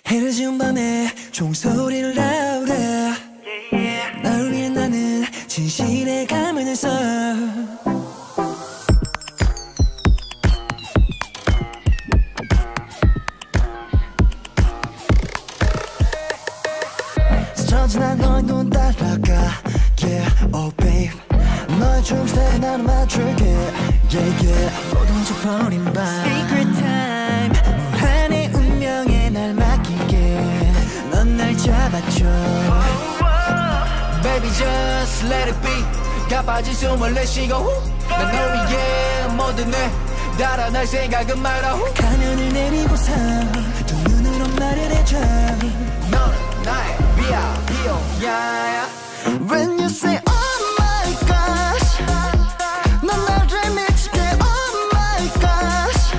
흐려진 밤에 종소리를 나오래. 널 위해 나는 진실의 가면을 써. 스쳐지나 너의 눈 따라가. Yeah, oh babe. 너의 춤스텝에 나는 맞출게. Yeah, yeah. 모든 져버린 밤 Secret time. 무한의 운명에 날 맡길게. 넌 날 잡아줘. Baby just let it be. 가빠진 숨을 내쉬고 난 널 위해 뭐든 해. 따라 날 생각은 마라. 가면을 내리고서 두 눈으로 말을 해줘. 너는 나의 비야 yeah. When you say oh my gosh 난 나를 미치게 oh my gosh.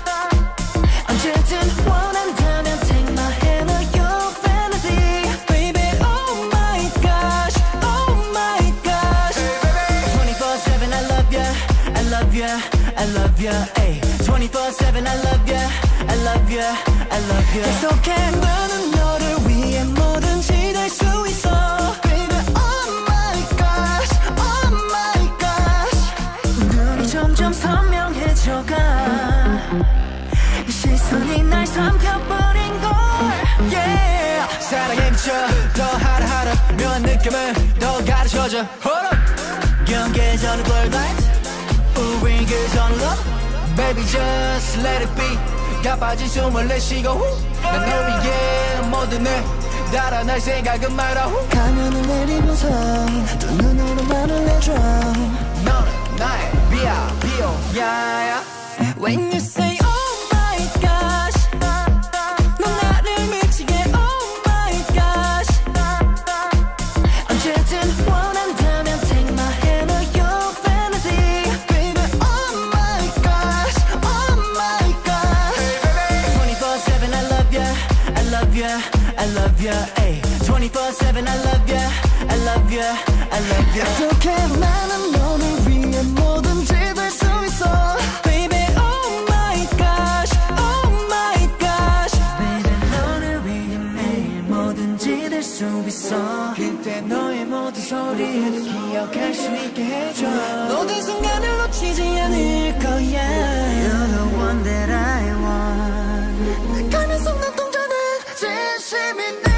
언제든 원한다면 take my hand or your fantasy. Baby oh my gosh oh my gosh. 24/7 I love ya I love ya I love ya. 24/7 I love ya I love ya I love ya. 계속해 나는 너를 위해 뭐든지 될 수 있어. Baby oh my gosh oh my gosh. 눈이 점점 선명해져가. 이 시선이 날 삼켜버린 걸 yeah. 사랑에 미쳐 더 하루하루 묘한 느낌을 더 가르쳐줘. Hold up 경계에서는 glory lights 우린 그선 love. Baby just let it be. 가빠진 숨을 내쉬고 난 널 위해 뭐든 해. 따라 날 생각은 마라. 가면을 내리고서 두 눈으로 말을 해줘. 너는 나의 비야 yeah. When you say oh my gosh 넌 나를 미치게 oh my gosh. 언제든 원한다면 take my hand or your fantasy. Baby oh my gosh oh my gosh. 24/7 I love ya I love ya I love ya. 24/7 I love ya I love ya I love ya. 약속해 나는 너를 위해 뭐든지 될 수 있어. Baby oh my gosh oh my gosh. Baby 너를 위해 매일 뭐든지 될 수 있어. 그때 너의 모든 소리를 기억할 수 있게 해줘. 모든 순간을 놓치지 않을 거야. You're the one that I want. 내 가면 속는 동전은 진심이 내